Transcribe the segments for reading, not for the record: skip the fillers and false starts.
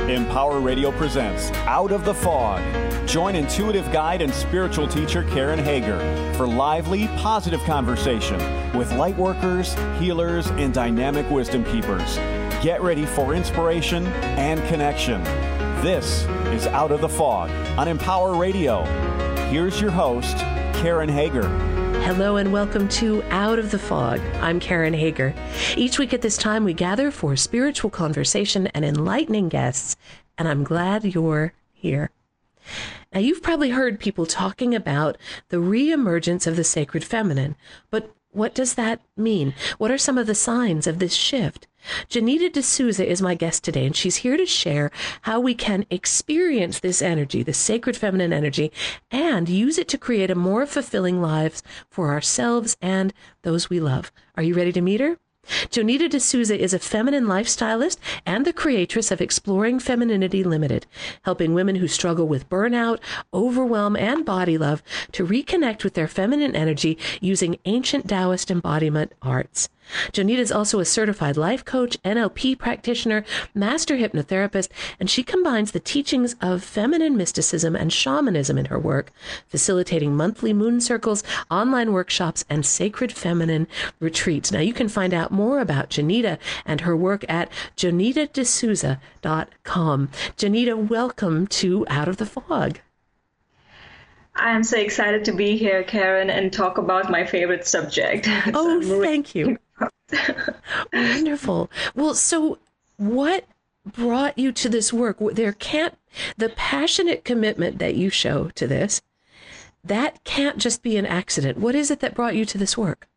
Empower Radio presents Out of the Fog. Join intuitive guide and spiritual teacher Karen Hager for lively, positive conversation with light workers, healers, and dynamic wisdom keepers. Get ready for inspiration and connection. This is Out of the Fog on Empower Radio. Here's your host, Karen Hager. Hello and welcome to Out of the Fog. I'm Karen Hager. Each week at this time, we gather for spiritual conversation and enlightening guests, and I'm glad you're here. Now, you've probably heard people talking about the reemergence of the sacred feminine, but what does that mean? What are some of the signs of this shift? Janita D'Souza is my guest today, and she's here to share how we can experience this energy, the sacred feminine energy, and use it to create a more fulfilling lives for ourselves and those we love. Are you ready to meet her? Janita D'Souza is a feminine lifestylist and the creatress of Exploring Femininity Limited, helping women who struggle with burnout, overwhelm, and body love to reconnect with their feminine energy using ancient Taoist embodiment arts. Janita is also a certified life coach, NLP practitioner, master hypnotherapist, and she combines the teachings of feminine mysticism and shamanism in her work, facilitating monthly moon circles, online workshops, and sacred feminine retreats. Now, you can find out more about Janita and her work at janitadesouza.com. Janita, welcome to Out of the Fog. I am so excited to be here, Karen, and talk about my favorite subject. Oh, thank you. Wonderful. Well, so what brought you to this work? The passionate commitment that you show to this, that can't just be an accident. What is it that brought you to this work?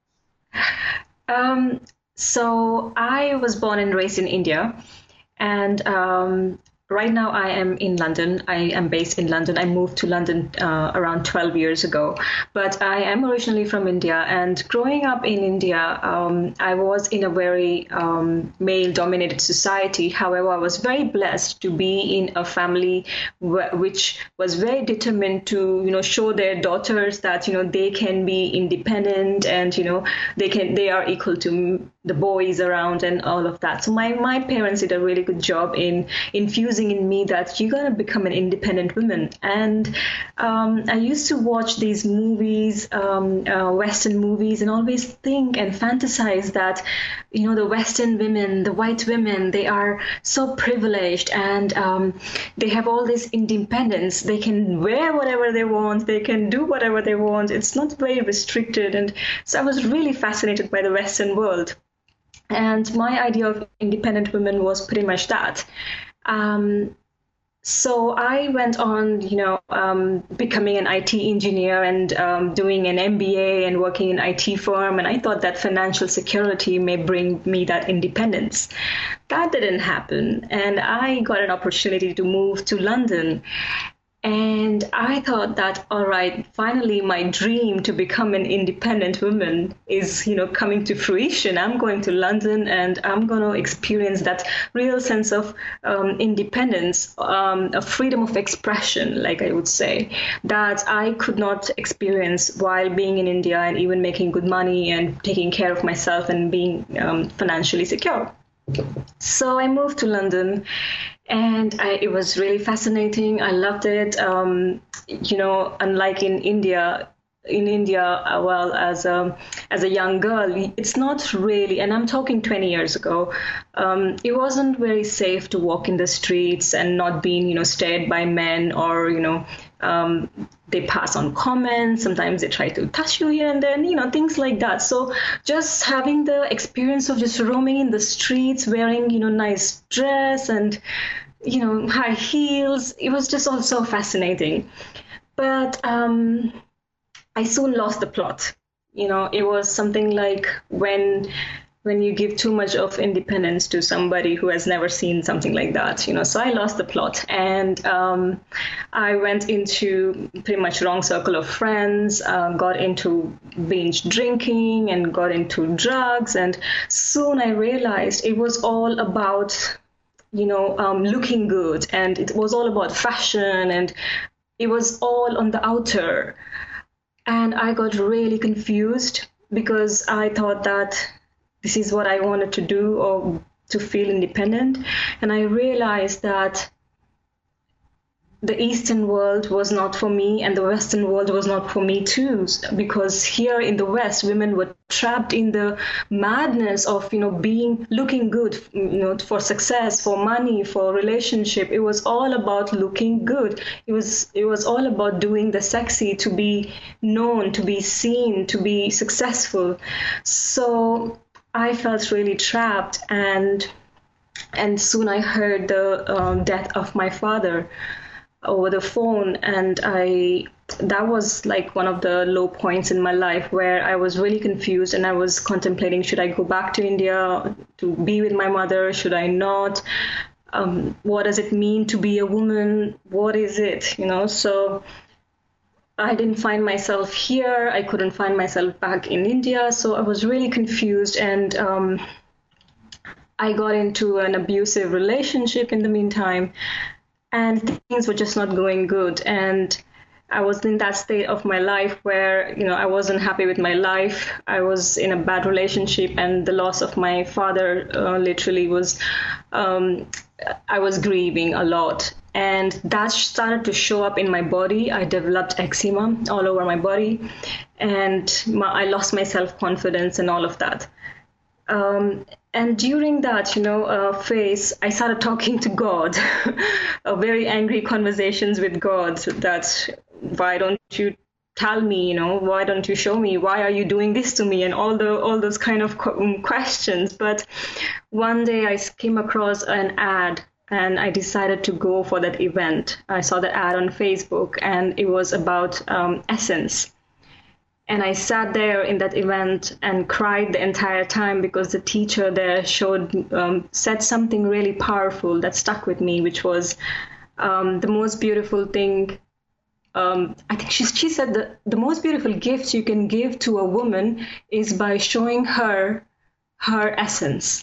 So I was born and raised in India, and right now I am in London. I am based in London. I moved to London around 12 years ago, but I am originally from India. And growing up in India, I was in a very male-dominated society. However, I was very blessed to be in a family which was very determined to, show their daughters that, they can be independent and, they are equal to the boys around and all of that. So my parents did a really good job in infusing in me that you gotta become an independent woman. And I used to watch these movies, Western movies, and always think and fantasize that, the Western women, the white women, they are so privileged and they have all this independence. They can wear whatever they want. They can do whatever they want. It's not very restricted. And so I was really fascinated by the Western world. And my idea of independent women was pretty much that. So I went on, becoming an IT engineer and doing an MBA and working in an IT firm. And I thought that financial security may bring me that independence. That didn't happen. And I got an opportunity to move to London. And I thought that, all right, finally, my dream to become an independent woman is, coming to fruition. I'm going to London and I'm going to experience that real sense of independence, a freedom of expression, like I would say, that I could not experience while being in India and even making good money and taking care of myself and being financially secure. So I moved to London. And it was really fascinating. I loved it. Unlike in India, as a young girl, it's not really, and I'm talking 20 years ago, it wasn't very safe to walk in the streets and not being, stared by men or, they pass on comments. Sometimes they try to touch you here and then, things like that. So just having the experience of just roaming in the streets, wearing, nice dress and, high heels, it was just all so fascinating. But I soon lost the plot. It was something like when you give too much of independence to somebody who has never seen something like that, so I lost the plot. And I went into pretty much wrong circle of friends, got into binge drinking and got into drugs. And soon I realized it was all about, looking good. And it was all about fashion and it was all on the outer. And I got really confused because I thought that this is what I wanted to do or to feel independent. And I realized that the Eastern world was not for me and the Western world was not for me too, because here in the West, women were trapped in the madness of, looking good, for success, for money, for relationship. It was all about looking good. It was all about doing the sexy, to be known, to be seen, to be successful. So I felt really trapped, and soon I heard the death of my father over the phone, and that was like one of the low points in my life where I was really confused, and I was contemplating, should I go back to India to be with my mother? Should I not? What does it mean to be a woman? What is it? So I didn't find myself here. I couldn't find myself back in India. So I was really confused, and I got into an abusive relationship in the meantime, and things were just not going good. And I was in that state of my life where, I wasn't happy with my life. I was in a bad relationship, and the loss of my father literally was, I was grieving a lot. And that started to show up in my body. I developed eczema all over my body, and I lost my self-confidence and all of that. And during that, phase, I started talking to God, very angry conversations with God, that why don't you tell me, why don't you show me, why are you doing this to me, and all those kind of questions. But one day I came across an ad, and I decided to go for that event. I saw the ad on Facebook, and it was about Essence. And I sat there in that event and cried the entire time, because the teacher there said something really powerful that stuck with me, which was the most beautiful thing. I think she said the most beautiful gift you can give to a woman is by showing her essence.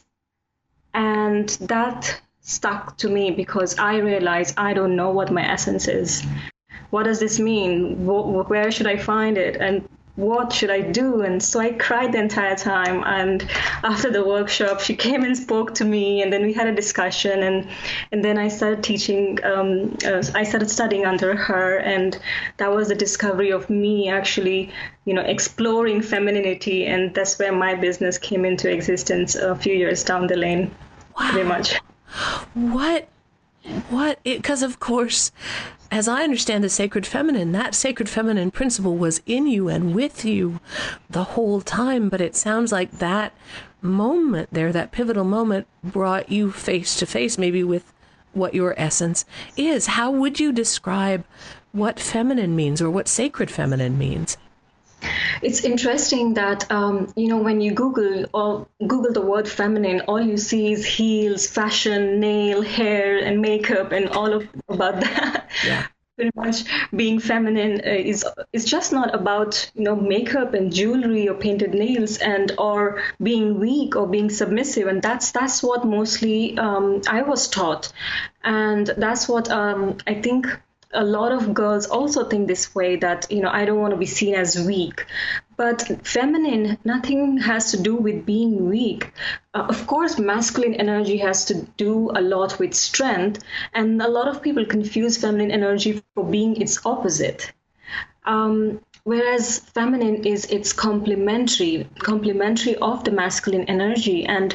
And that stuck to me, because I realized I don't know what my essence is. What does this mean? Where should I find it? And what should I do? And so I cried the entire time. And after the workshop, she came and spoke to me, and then we had a discussion, and then I started teaching. I started studying under her, and that was the discovery of me actually, exploring femininity, and that's where my business came into existence a few years down the lane. Wow. Very much. What? Because of course, as I understand the sacred feminine, that sacred feminine principle was in you and with you the whole time. But it sounds like that moment there, that pivotal moment, brought you face to face maybe with what your essence is. How would you describe what feminine means, or what sacred feminine means? It's interesting that, when you Google the word feminine, all you see is heels, fashion, nail, hair, and makeup, and all about that. Yeah. Pretty much being feminine is just not about, makeup and jewelry or painted nails or being weak or being submissive. And that's what mostly I was taught. And that's what I think a lot of girls also think this way, that, I don't want to be seen as weak. But feminine, nothing has to do with being weak. Of course, masculine energy has to do a lot with strength. And a lot of people confuse feminine energy for being its opposite. Whereas feminine it's complementary of the masculine energy. And,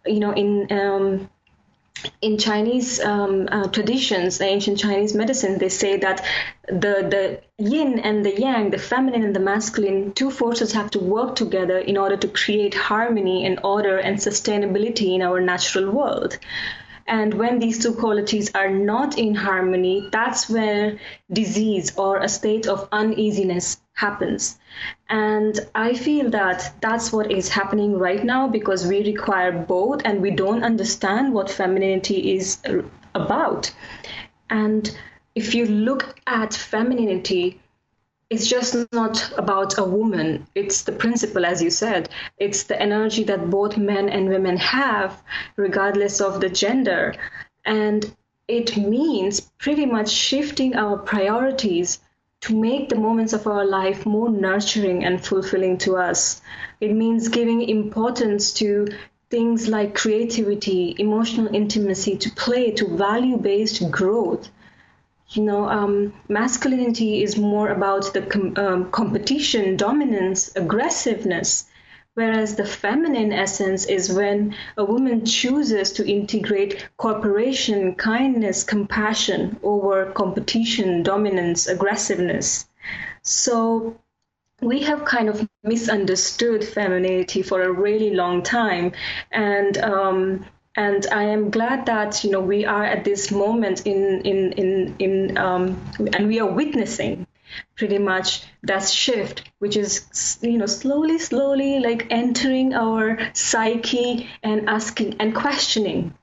in Chinese traditions, the ancient Chinese medicine, they say that the yin and the yang, the feminine and the masculine, two forces have to work together in order to create harmony and order and sustainability in our natural world. And when these two qualities are not in harmony, that's where disease or a state of uneasiness happens. And I feel that that's what is happening right now, because we require both and we don't understand what femininity is about. And if you look at femininity, it's just not about a woman. It's the principle, as you said. It's the energy that both men and women have, regardless of the gender. And it means pretty much shifting our priorities to make the moments of our life more nurturing and fulfilling to us. It means giving importance to things like creativity, emotional intimacy, to play, to value-based growth. masculinity is more about the competition, dominance, aggressiveness, whereas the feminine essence is when a woman chooses to integrate cooperation, kindness, compassion over competition, dominance, aggressiveness. So we have kind of misunderstood femininity for a really long time, and I am glad that we are at this moment and we are witnessing pretty much that shift, which is slowly like entering our psyche and asking and questioning.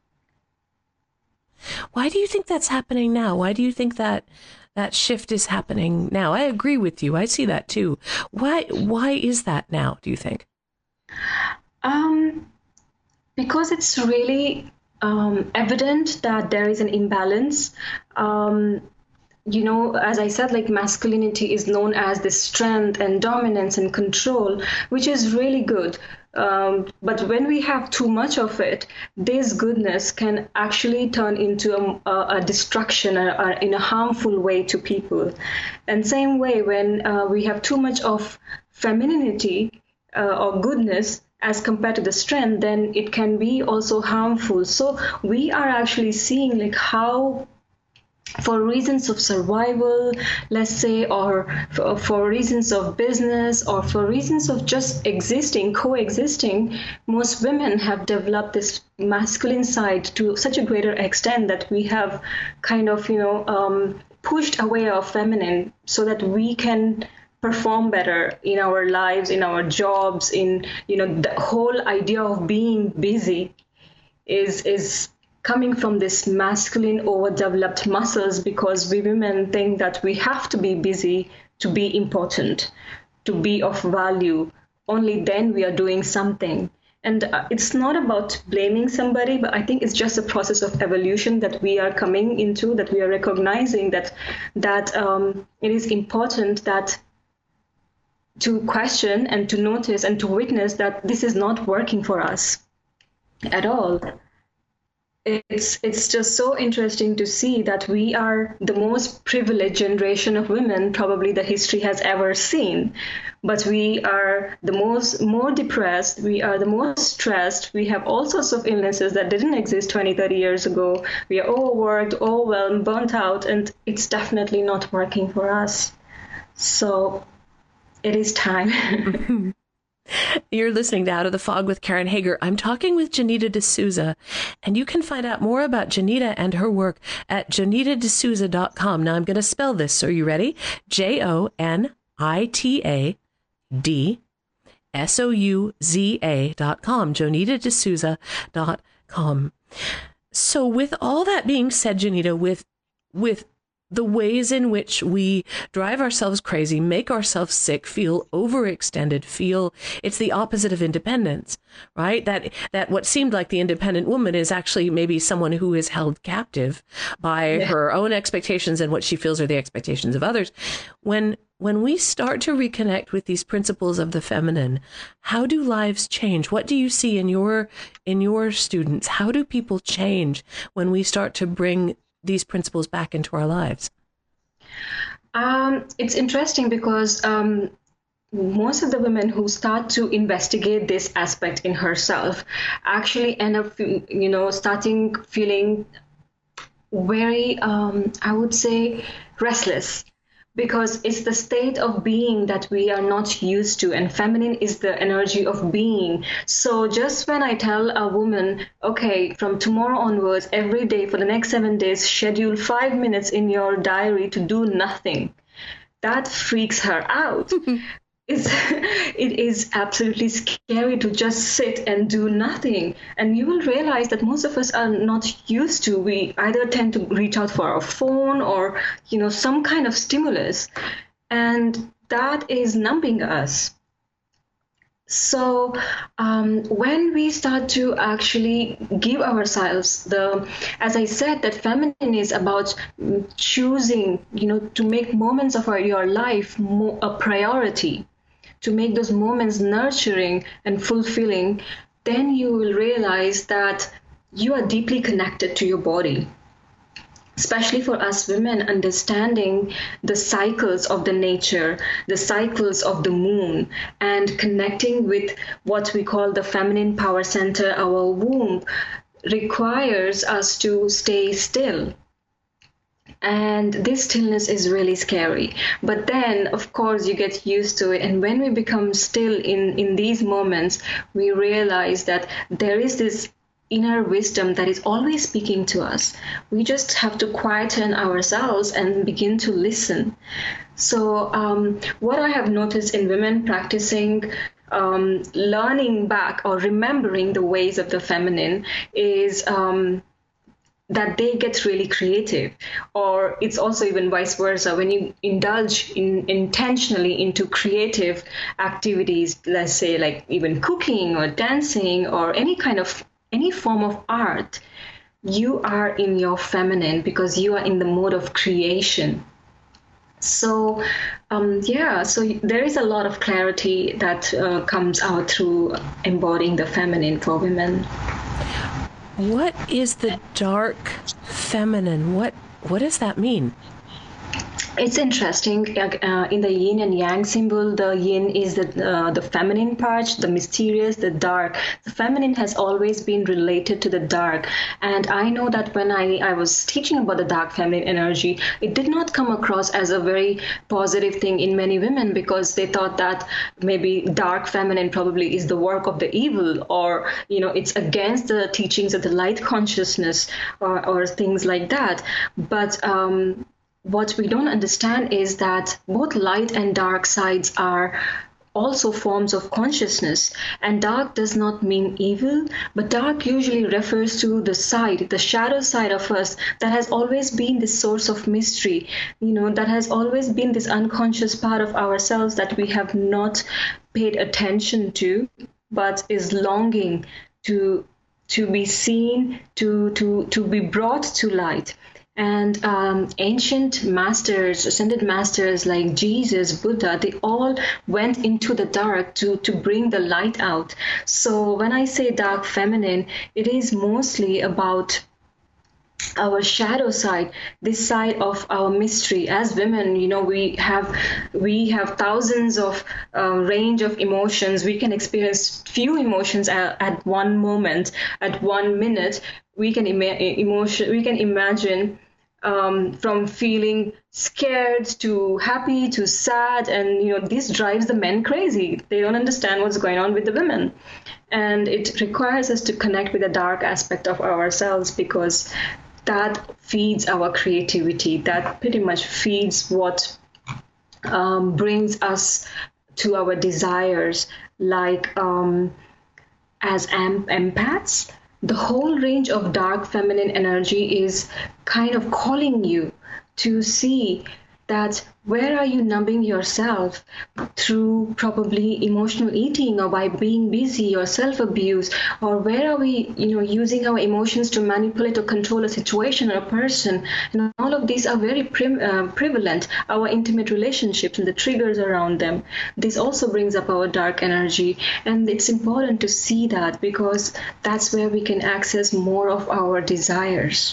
Why do you think that's happening now? Why do you think that shift is happening now? I agree with you. I see that too. Why is that now, do you think? Because it's really evident that there is an imbalance. As I said, like masculinity is known as the strength and dominance and control, which is really good. But when we have too much of it, this goodness can actually turn into a destruction in a harmful way to people. And same way, when we have too much of femininity or goodness as compared to the strength, then it can be also harmful. So we are actually seeing like how, for reasons of survival, let's say, or for reasons of business, or for reasons of just coexisting, most women have developed this masculine side to such a greater extent that we have kind of, pushed away our feminine so that we can perform better in our lives, in our jobs, in, the whole idea of being busy is coming from this masculine overdeveloped muscles, because we women think that we have to be busy to be important, to be of value. Only then we are doing something. And it's not about blaming somebody, but I think it's just a process of evolution that we are coming into, that we are recognizing that it is important that to question and to notice and to witness that this is not working for us at all. It's just so interesting to see that we are the most privileged generation of women probably the history has ever seen. But we are the more depressed, we are the most stressed, we have all sorts of illnesses that didn't exist 20, 30 years ago. We are overworked, overwhelmed, burnt out, and it's definitely not working for us. So it is time. You're listening to Out of the Fog with Karen Hager. I'm talking with Janita D'Souza, and you can find out more about Janita and her work at janitadesouza.com. Now I'm going to spell this. So are you ready? JONITADSOUZA.com. janitadesouza.com. So with all that being said, Janita, with the ways in which we drive ourselves crazy, make ourselves sick, feel overextended, feel it's the opposite of independence, right? That what seemed like the independent woman is actually maybe someone who is held captive by her own expectations and what she feels are the expectations of others. When we start to reconnect with these principles of the feminine, how do lives change? What do you see in your students? How do people change when we start to bring these principles back into our lives? It's interesting because most of the women who start to investigate this aspect in herself actually end up, starting feeling very, I would say, restless. Because it's the state of being that we are not used to, and feminine is the energy of being. So just when I tell a woman, okay, from tomorrow onwards, every day for the next 7 days, schedule 5 minutes in your diary to do nothing, that freaks her out. It is absolutely scary to just sit and do nothing. And you will realize that most of us are not used to. We either tend to reach out for our phone or, some kind of stimulus. And that is numbing us. So when we start to actually give ourselves as I said, that feminine is about choosing, to make moments of your life a priority, to make those moments nurturing and fulfilling, then you will realize that you are deeply connected to your body. especially for us women, understanding the cycles of the nature, the cycles of the moon, and connecting with what we call the feminine power center, our womb, requires us to stay still. And this stillness is really scary. But then, of course, you get used to it. And when we become still in these moments, we realize that there is this inner wisdom that is always speaking to us. We just have to quieten ourselves and begin to listen. So what I have noticed in women practicing learning back or remembering the ways of the feminine is that they get really creative. Or it's also even vice versa. When you indulge intentionally into creative activities, let's say like even cooking or dancing or any form of art, you are in your feminine because you are in the mode of creation. So so there is a lot of clarity that comes out through embodying the feminine for women. What is the dark feminine? What does that mean? It's interesting. In the yin and yang symbol, the yin is the feminine part, the mysterious, the dark. The feminine has always been related to the dark. And I know that when I was teaching about the dark feminine energy, it did not come across as a very positive thing in many women, because they thought that maybe dark feminine probably is the work of the evil, or it's against the teachings of the light consciousness, or things like that. But what we don't understand is that both light and dark sides are also forms of consciousness. And dark does not mean evil, but dark usually refers to the side, the shadow side of us that has always been the source of mystery, that has always been this unconscious part of ourselves that we have not paid attention to, but is longing to be seen, to be brought to light. And ancient masters, ascended masters like Jesus, Buddha, they all went into the dark to bring the light out. So when I say dark feminine, it is mostly about our shadow side, this side of our mystery. As women, we have thousands of range of emotions. We can experience few emotions at one moment, at 1 minute. We can imagine from feeling scared to happy to sad, and this drives the men crazy. They don't understand what's going on with the women, and it requires us to connect with the dark aspect of ourselves, because that feeds our creativity. That pretty much feeds what brings us to our desires. Like as empaths, the whole range of dark feminine energy is kind of calling you to see that where are you numbing yourself through probably emotional eating, or by being busy, or self-abuse, or where are we using our emotions to manipulate or control a situation or a person. And all of these are very prevalent, our intimate relationships and the triggers around them. This also brings up our dark energy, and it's important to see that, because that's where we can access more of our desires.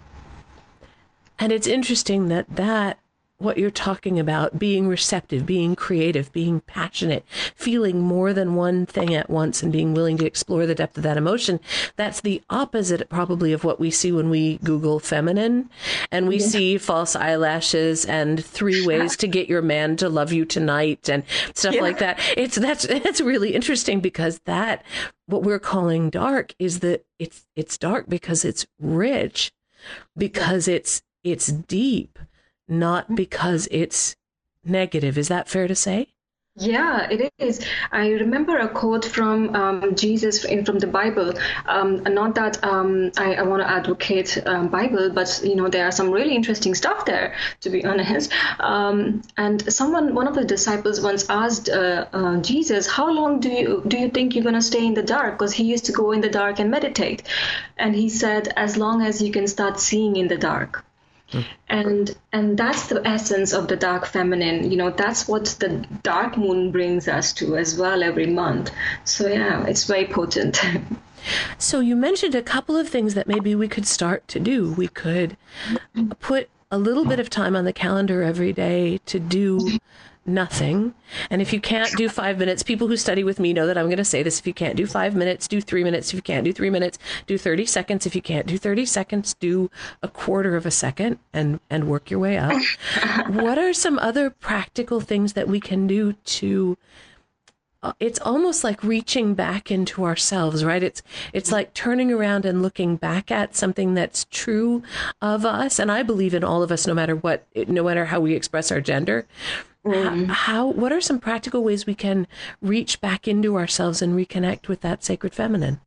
And it's interesting that what you're talking about, being receptive, being creative, being passionate, feeling more than one thing at once, and being willing to explore the depth of that emotion, that's the opposite probably of what we see when we Google feminine, and we see false eyelashes and 3 ways to get your man to love you tonight and stuff like that. That's really interesting, because that, what we're calling dark, is that it's dark because it's rich, because it's deep, not because it's negative. Is that fair to say? Yeah, it is. I remember a quote from Jesus from the Bible. Not that I want to advocate Bible, but there are some really interesting stuff there, to be honest. And one of the disciples once asked Jesus, "How long do you think you're going to stay in the dark?" Because he used to go in the dark and meditate, and he said, "As long as you can start seeing in the dark." And that's the essence of the dark feminine. That's what the dark moon brings us to as well every month. So yeah, it's very potent. So you mentioned a couple of things that maybe we could start to do. We could put a little bit of time on the calendar every day to do nothing. And if you can't do 5 minutes, people who study with me know that I'm going to say this. If you can't do 5 minutes, do 3 minutes. If you can't do 3 minutes, do 30 seconds. If you can't do 30 seconds, do a quarter of a second and work your way up. What are some other practical things that we can do to it's almost like reaching back into ourselves, right? It's like turning around and looking back at something that's true of us. And I believe in all of us, no matter how we express our gender. What are some practical ways we can reach back into ourselves and reconnect with that sacred feminine?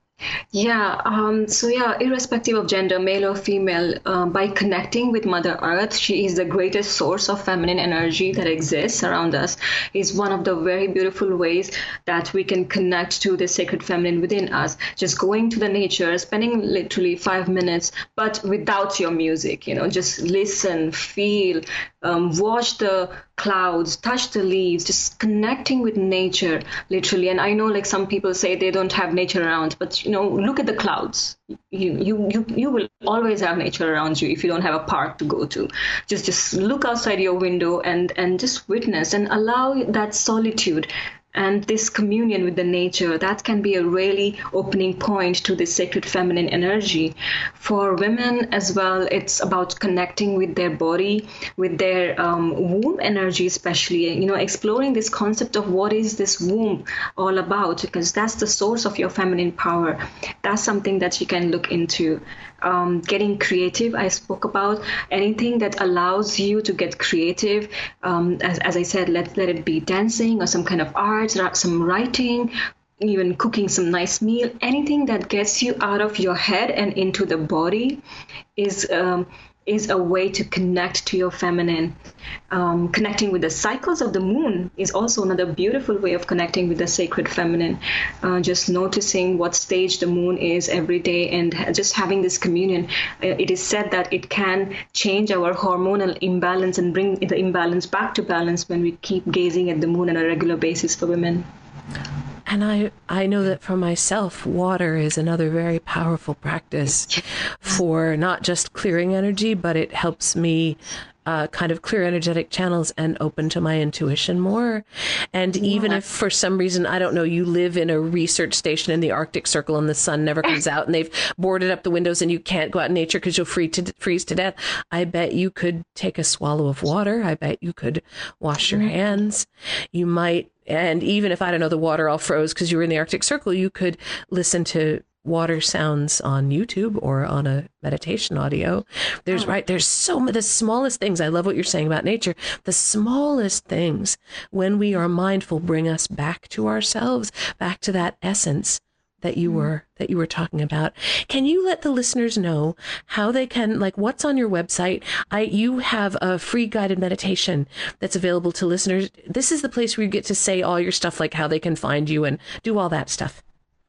Irrespective of gender, male or female, by connecting with Mother Earth, she is the greatest source of feminine energy that exists around us, is one of the very beautiful ways that we can connect to the sacred feminine within us. Just going to the nature, spending literally 5 minutes, but without your music, just listen, feel, watch the clouds, touch the leaves, just connecting with nature, literally. And I know, like, some people say they don't have nature around, but look at the clouds. You will always have nature around you if you don't have a park to go to. Just look outside your window and just witness and allow that solitude and this communion with the nature. That can be a really opening point to the sacred feminine energy. For women as well, it's about connecting with their body, with their womb energy, especially, exploring this concept of what is this womb all about, because that's the source of your feminine power. That's something that you can look into. Getting creative, I spoke about. Anything that allows you to get creative, as I said, let it be dancing or some kind of art, some writing, even cooking some nice meal. Anything that gets you out of your head and into the body is a way to connect to your feminine. Connecting with the cycles of the moon is also another beautiful way of connecting with the sacred feminine. Just noticing what stage the moon is every day and just having this communion. It is said that it can change our hormonal imbalance and bring the imbalance back to balance when we keep gazing at the moon on a regular basis for women. And I know that for myself, water is another very powerful practice for not just clearing energy, but it helps me kind of clear energetic channels and open to my intuition more. And even if for some reason, I don't know, you live in a research station in the Arctic Circle and the sun never comes out and they've boarded up the windows and you can't go out in nature because you'll freeze to death, I bet you could take a swallow of water. I bet you could wash your hands. You might, and even if, I don't know, the water all froze because you were in the Arctic Circle, you could listen to water sounds on YouTube or on a meditation audio. There's the smallest things. I love what you're saying about nature. The smallest things, when we are mindful, bring us back to ourselves, back to that essence that you were talking about. Can you let the listeners know how they can, like, what's on your website? You have a free guided meditation that's available to listeners. This is the place where you get to say all your stuff, like how they can find you and do all that stuff.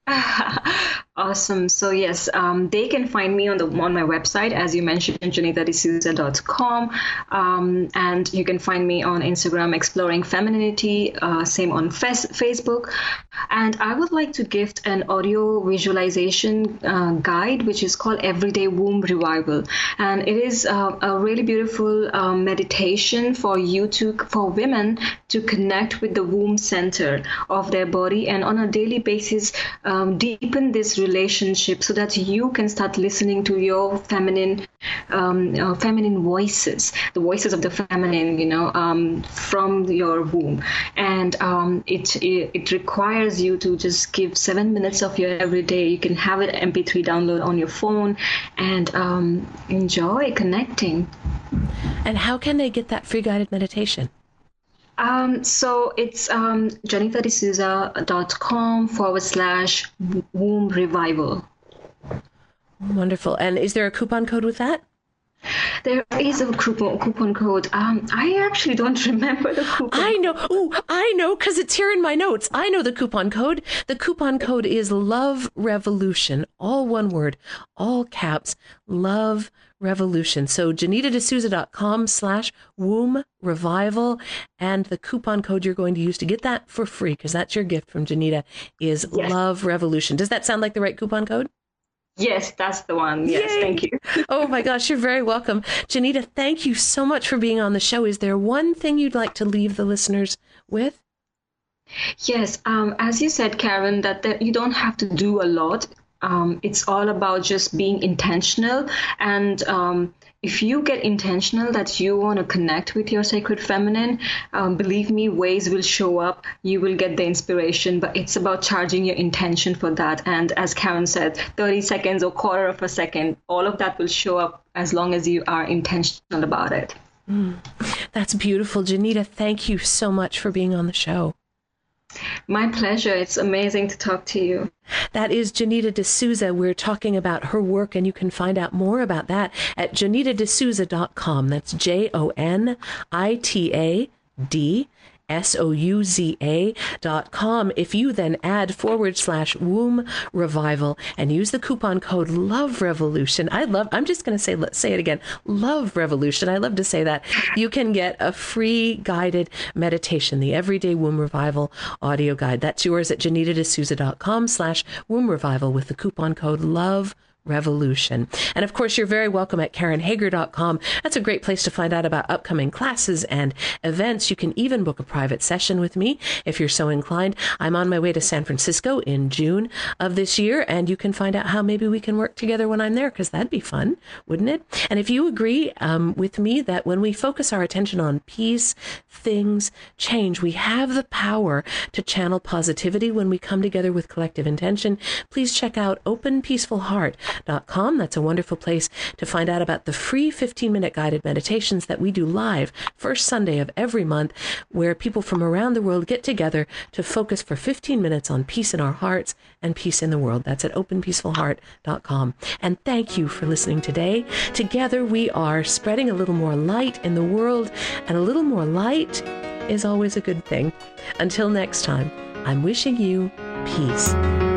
Awesome. So yes, they can find me on my website, as you mentioned, janitadisouza.com. And you can find me on Instagram, Exploring Femininity, same on Facebook. And I would like to gift an audio visualization guide, which is called Everyday Womb Revival. And it is a really beautiful meditation for women to connect with the womb center of their body, and on a daily basis, deepen this relationship so that you can start listening to your feminine voices, the voices of the feminine, from your womb. And it requires you to just give 7 minutes of your every day. You can have it MP3 download on your phone and enjoy connecting. And how can they get that free guided meditation? So it's janitadisouza.com/womb revival. Wonderful. And is there a coupon code with that? There is a coupon code. I actually don't remember the coupon. I know. Ooh, I know, because it's here in my notes. I know the coupon code. The coupon code is Love Revolution. All one word, all caps, Love Revolution. So JanitaD'Souza.com/womb revival, and the coupon code you're going to use to get that for free, because that's your gift from Janita, is Love Revolution. Does that sound like the right coupon code? Yes, that's the one. Yes, Yay. Thank you. Oh my gosh, you're very welcome. Janita, thank you so much for being on the show. Is there one thing you'd like to leave the listeners with? Yes, as you said, Karen, that you don't have to do a lot. It's all about just being intentional. And if you get intentional that you want to connect with your sacred feminine, believe me, ways will show up. You will get the inspiration, but it's about charging your intention for that. And as Karen said, 30 seconds or quarter of a second, all of that will show up as long as you are intentional about it. That's beautiful. Janita, thank you so much for being on the show. My pleasure. It's amazing to talk to you. That is Janita D'Souza. We're talking about her work, and you can find out more about that at JanitaD'Souza.com. That's JONITADSOUZA.com. If you then add /womb revival and use the coupon code Love Revolution, I'm just going to say it again, Love Revolution. I love to say that. You can get a free guided meditation, the Everyday Womb Revival audio guide. That's yours at JanitaD'Souza.com/womb revival with the coupon code Love Revolution. And of course, you're very welcome at KarenHager.com. That's a great place to find out about upcoming classes and events. You can even book a private session with me if you're so inclined. I'm on my way to San Francisco in June of this year, and you can find out how maybe we can work together when I'm there, because that'd be fun, wouldn't it? And if you agree with me that when we focus our attention on peace, things change. We have the power to channel positivity when we come together with collective intention. Please check out OpenPeacefulHeart.com. That's a wonderful place to find out about the free 15-minute guided meditations that we do live first Sunday of every month, where people from around the world get together to focus for 15 minutes on peace in our hearts and peace in the world. That's at OpenPeacefulHeart.com. And thank you for listening today. Together we are spreading a little more light in the world, and a little more light is always a good thing. Until next time, I'm wishing you peace.